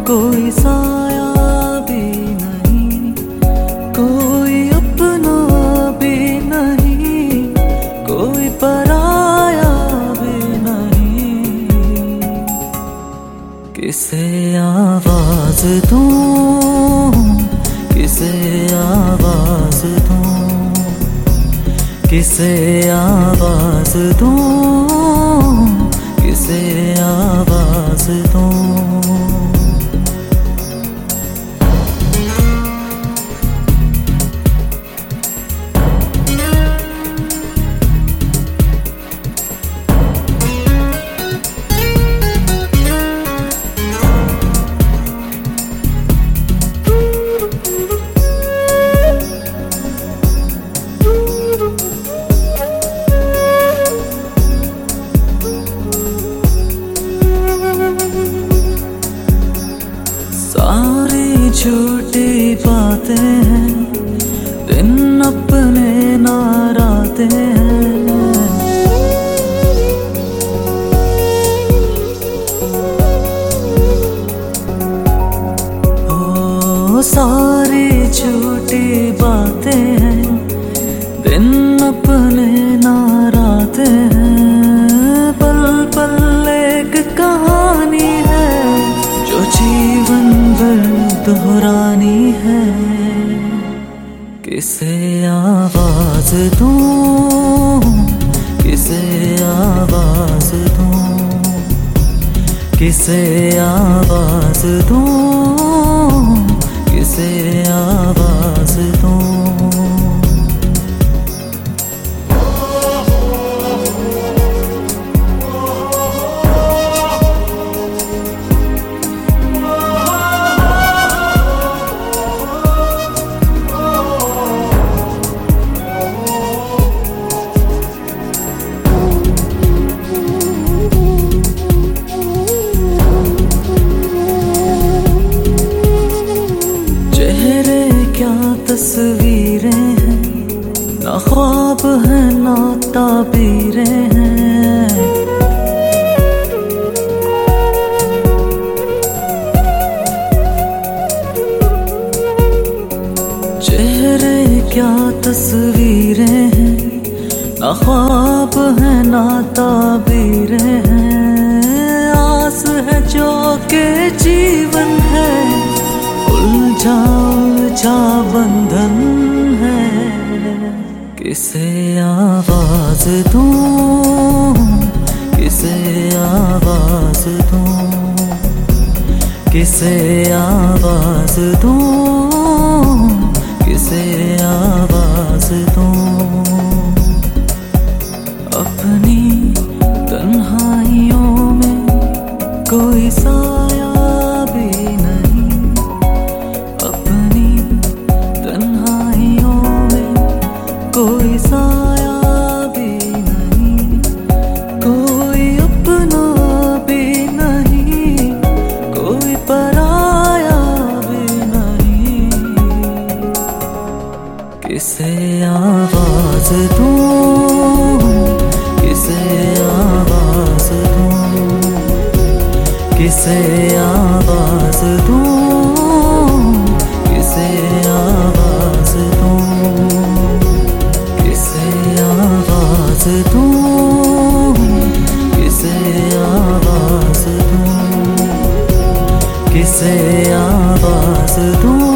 कोई साया भी नहीं, कोई अपना भी नहीं, कोई पराया भी नहीं। किसे आवाज दूं, किसे आवाज दूं, किसे आवाज दूं, किसे आवाज दूं। सारी झूठी बातें हैं, दिन अपने नाराते हैं। ओ सारी झूठी बातें हैं, दिन अपने नाराते हैं। पल पल एक कहानी है जो जीवन भर दोहरानी है। किसे आवाज दूं, किसे आवाज दूं, किसे आवाज दूं, किसे आवाज दूं। तस्वीरें हैं, ना ख्वाब है ना ताबीरें हैं। चेहरे क्या तस्वीरें हैं, ना ख्वाब है ना ताबीरें हैं। आस है जो के जीवन है, उलझा उलझा बंधन है। किसे आवाज दूं, किसे आवाज दूं, किसे आवाज दूं, किसे आवाज दूं। अपनी तन्हाइयों में कोई साया भी नहीं, अपनी तन्हाइयों में कोई साया भी नहीं, कोई अपना भी नहीं, कोई पराया भी नहीं। किसे आवाज दूं, किसे आवाज दूं, किसे आवाज दूं, किसे आवाज दूं, किसे आवाज दूं, किसे आवाज दूं, किसे आवाज दूं।